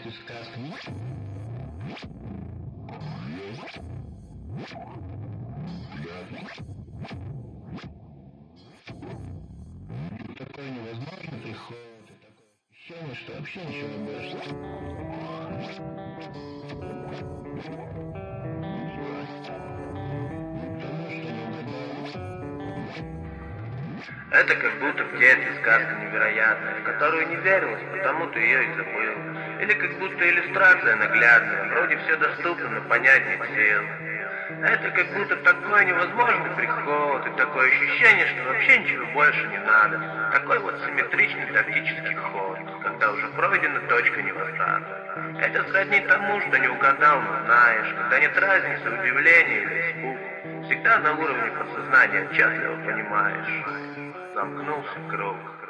если сказка не... Такое невозможно приходит, и такое ощущение, что вообще ничего больше. Это как будто в детстве сказка невероятная, в которую не верилось, потому ты ее и забыл. Или как будто иллюстрация наглядная, вроде все доступно, но понять нет сил. Это как будто такой невозможный приход, и такое ощущение, что вообще ничего больше не надо. Такой вот симметричный тактический ход, когда уже пройдена точка невозврата. Это сродни тому, что не угадал, но знаешь, когда нет разницы, удивления или испуг. Всегда на уровне подсознания отчетливо понимаешь. Замкнулся круг.